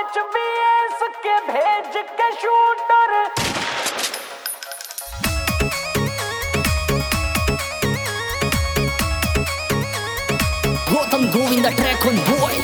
HBS के भेज के shooter Gotham going the track on boy.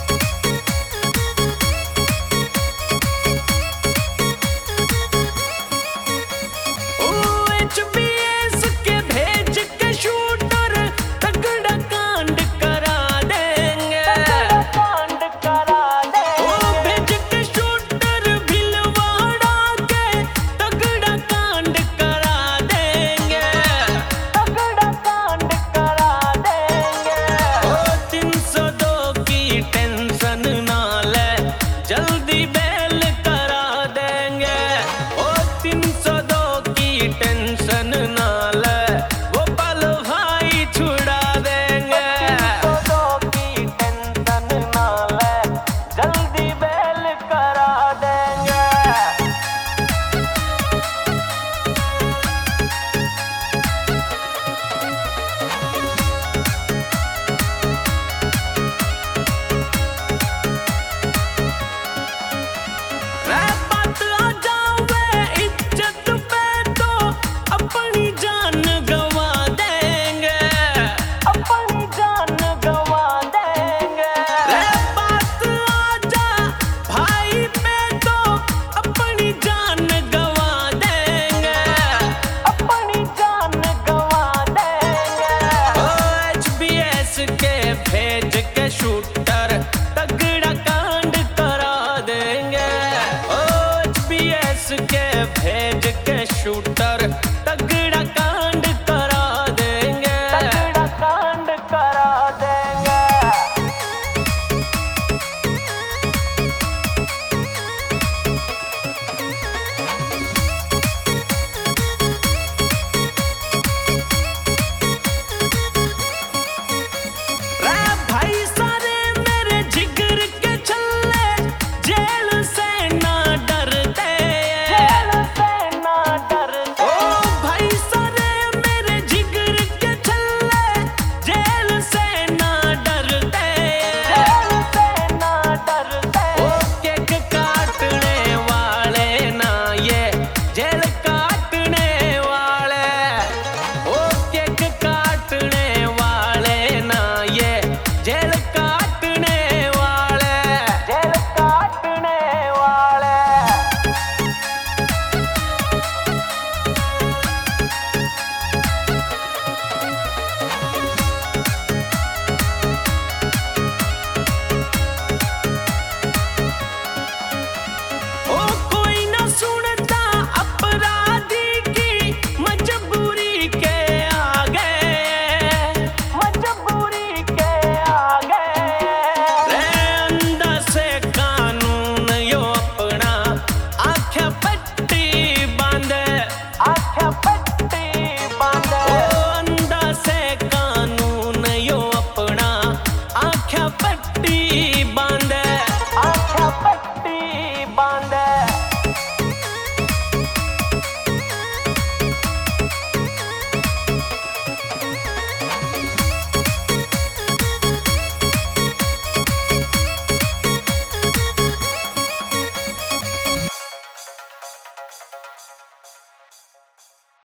HBS के भेज के शूटर तगड़ा कांड करा देंगे, कांड करा देंगे। भेज के शूटर भिलवाड़ा के तगड़ा कांड करा देंगे, तगड़ा कांड करा देंगे। 302 की टेंशन ना ले, जल्दी बेल करा देंगे। 302 की टेंशन ना ले, वो पल भाई छुड़ा देंगे। 302 की टेंशन ना ले, जल्दी बेल करा देंगे। बात आ जावे इज्जत पे तो अपनी जान गवा देंगे, अपनी जान गवा देंगे। बात आ जा भाई पे तो अपनी जान गवा देंगे, अपनी जान गवा देंगे। HBS के भेज के शूटर तगड़ा कांड करा देंगे। HBS के भेज के शूटर